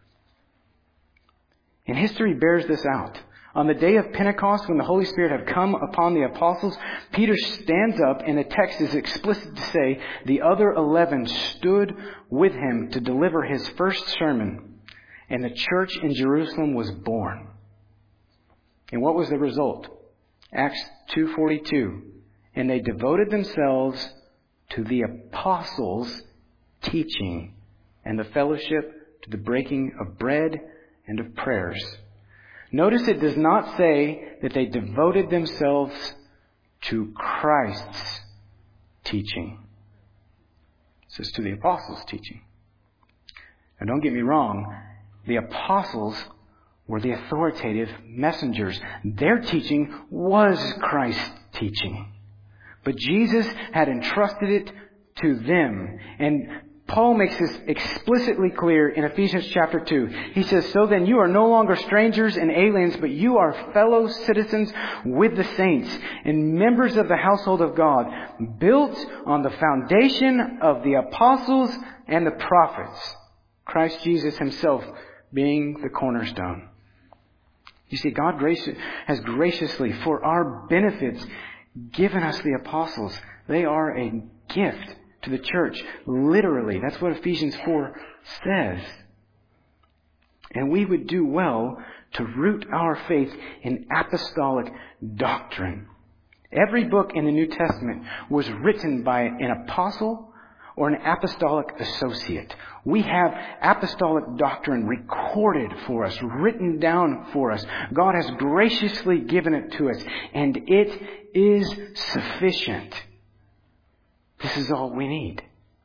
Speaker 2: And history bears this out. On the day of Pentecost, when the Holy Spirit had come upon the apostles, Peter stands up, and the text is explicit to say the other eleven stood with him to deliver his first sermon, and the church in Jerusalem was born. And what was the result? Acts two forty-two. And they devoted themselves to the apostles' teaching and the fellowship, to the breaking of bread and of prayers. Notice it does not say that they devoted themselves to Christ's teaching. It says to the apostles' teaching. Now don't get me wrong. The apostles were the authoritative messengers. Their teaching was Christ's teaching. But Jesus had entrusted it to them. And Paul makes this explicitly clear in Ephesians chapter two. He says, "So then you are no longer strangers and aliens, but you are fellow citizens with the saints and members of the household of God, built on the foundation of the apostles and the prophets, Christ Jesus himself being the cornerstone." You see, God has graciously, for our benefits, given us the apostles. They are a gift to the church. Literally, that's what Ephesians four says. And we would do well to root our faith in apostolic doctrine. Every book in the New Testament was written by an apostle or an apostolic associate. We have apostolic doctrine recorded for us, written down for us. God has graciously given it to us, and it is sufficient. This is all we need.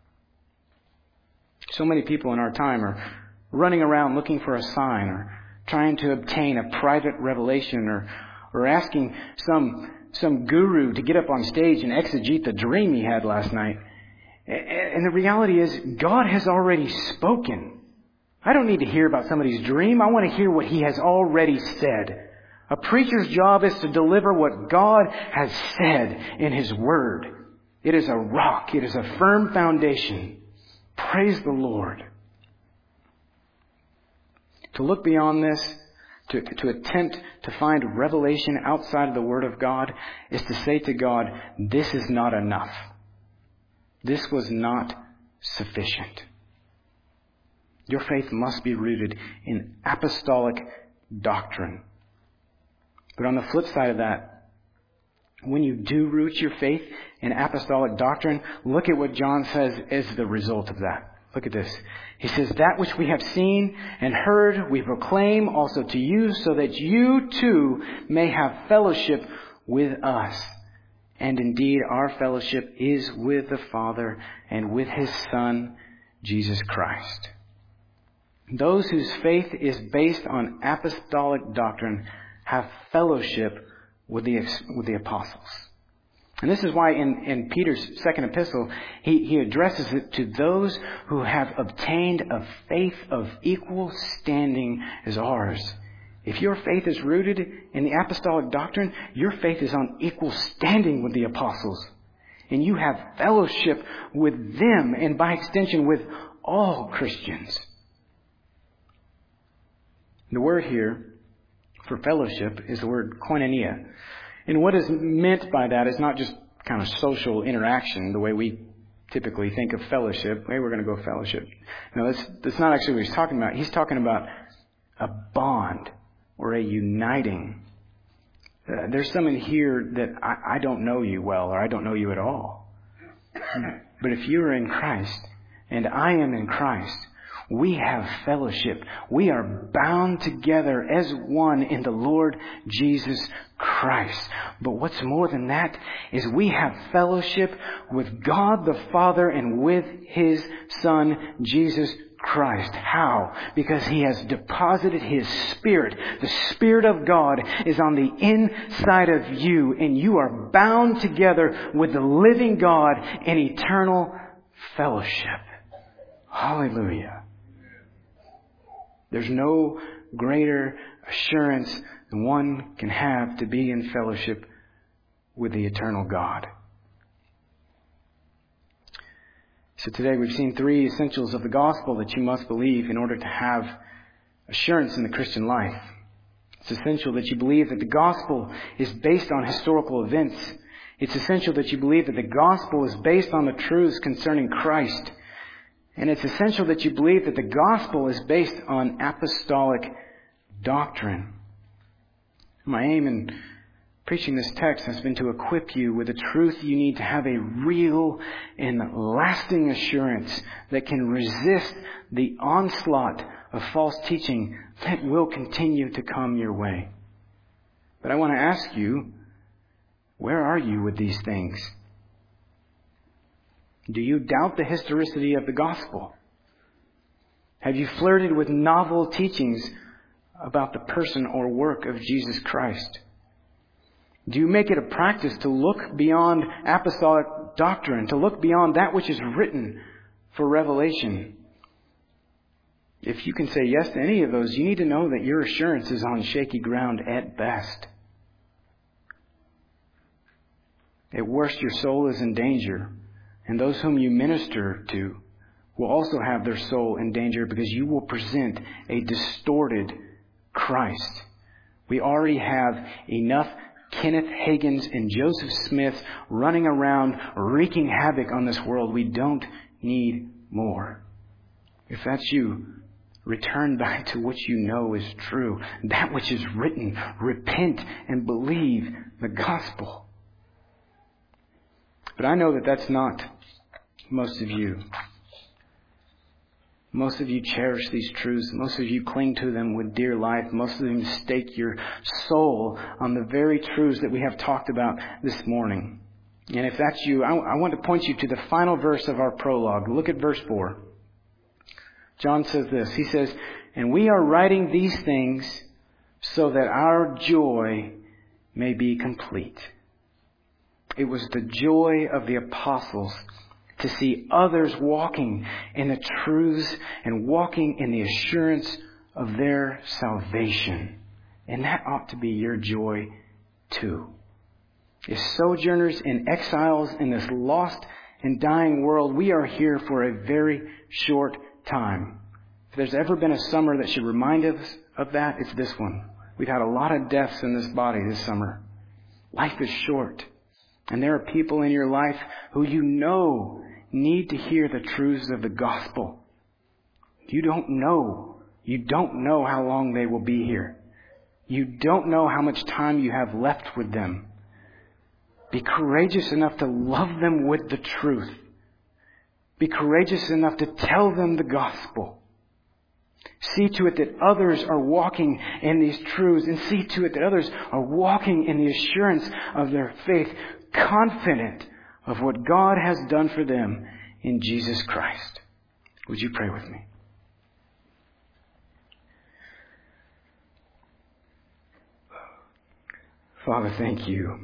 Speaker 2: So many people in our time are running around looking for a sign, or trying to obtain a private revelation, or or asking some some guru to get up on stage and exegete the dream he had last night. And the reality is, God has already spoken. I don't need to hear about somebody's dream. I want to hear what he has already said. A preacher's job is to deliver what God has said in his word. It is a rock. It is a firm foundation. Praise the Lord. To look beyond this, to, to attempt to find revelation outside of the Word of God, is to say to God, this is not enough. This was not sufficient. Your faith must be rooted in apostolic doctrine. But on the flip side of that, when you do root your faith in apostolic doctrine, look at what John says is the result of that. Look at this. He says, that which we have seen and heard, we proclaim also to you, so that you too may have fellowship with us. And indeed, our fellowship is with the Father and with his Son, Jesus Christ. Those whose faith is based on apostolic doctrine have fellowship with the, with the apostles. And this is why in, in Peter's second epistle, he, he addresses it to those who have obtained a faith of equal standing as ours. If your faith is rooted in the apostolic doctrine, your faith is on equal standing with the apostles. And you have fellowship with them, and by extension with all Christians. The word here for fellowship is the word koinonia. And what is meant by that is not just kind of social interaction, the way we typically think of fellowship. Hey, we're going to go fellowship. No, that's, that's not actually what he's talking about. He's talking about a bond or a uniting. Uh, there's some in here that I, I don't know you well, or I don't know you at all. But if you are in Christ, and I am in Christ, we have fellowship. We are bound together as one in the Lord Jesus Christ. But what's more than that is we have fellowship with God the Father and with His Son, Jesus Christ. How? Because He has deposited His Spirit. The Spirit of God is on the inside of you, and you are bound together with the living God in eternal fellowship. Hallelujah. There's no greater assurance than one can have to be in fellowship with the eternal God. So today we've seen three essentials of the gospel that you must believe in order to have assurance in the Christian life. It's essential that you believe that the gospel is based on historical events. It's essential that you believe that the gospel is based on the truths concerning Christ. And it's essential that you believe that the gospel is based on apostolic doctrine. My aim in preaching this text has been to equip you with the truth you need to have a real and lasting assurance that can resist the onslaught of false teaching that will continue to come your way. But I want to ask you, where are you with these things? Do you doubt the historicity of the gospel? Have you flirted with novel teachings about the person or work of Jesus Christ? Do you make it a practice to look beyond apostolic doctrine, to look beyond that which is written for revelation? If you can say yes to any of those, you need to know that your assurance is on shaky ground at best. At worst, your soul is in danger. And those whom you minister to will also have their soul in danger because you will present a distorted Christ. We already have enough Kenneth Hagins and Joseph Smiths running around wreaking havoc on this world. We don't need more. If that's you, return back to what you know is true, that which is written. Repent and believe the gospel. But I know that that's not most of you. Most of you cherish these truths. Most of you cling to them with dear life. Most of them stake your soul on the very truths that we have talked about this morning. And if that's you, I, I want to point you to the final verse of our prologue. Look at verse four. John says this. He says, "And we are writing these things so that our joy may be complete." It was the joy of the apostles to see others walking in the truths and walking in the assurance of their salvation. And that ought to be your joy too. As sojourners and exiles in this lost and dying world, we are here for a very short time. If there's ever been a summer that should remind us of that, it's this one. We've had a lot of deaths in this body this summer. Life is short. And there are people in your life who you know need to hear the truths of the gospel. You don't know. You don't know how long they will be here. You don't know how much time you have left with them. Be courageous enough to love them with the truth. Be courageous enough to tell them the gospel. See to it that others are walking in these truths, and see to it that others are walking in the assurance of their faith, confident of what God has done for them in Jesus Christ. Would you pray with me? Father, thank you.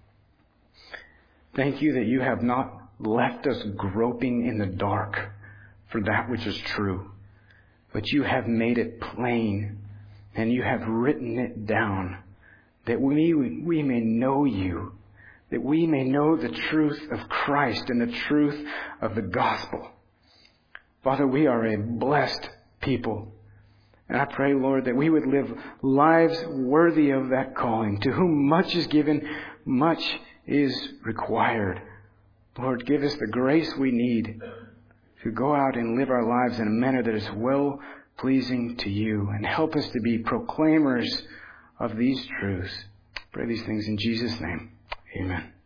Speaker 2: Thank you that you have not left us groping in the dark for that which is true, but you have made it plain and you have written it down that we, we may know you, that we may know the truth of Christ and the truth of the gospel. Father, we are a blessed people. And I pray, Lord, that we would live lives worthy of that calling. To whom much is given, much is required. Lord, give us the grace we need to go out and live our lives in a manner that is well pleasing to you. And help us to be proclaimers of these truths. I pray these things in Jesus' name. Amen.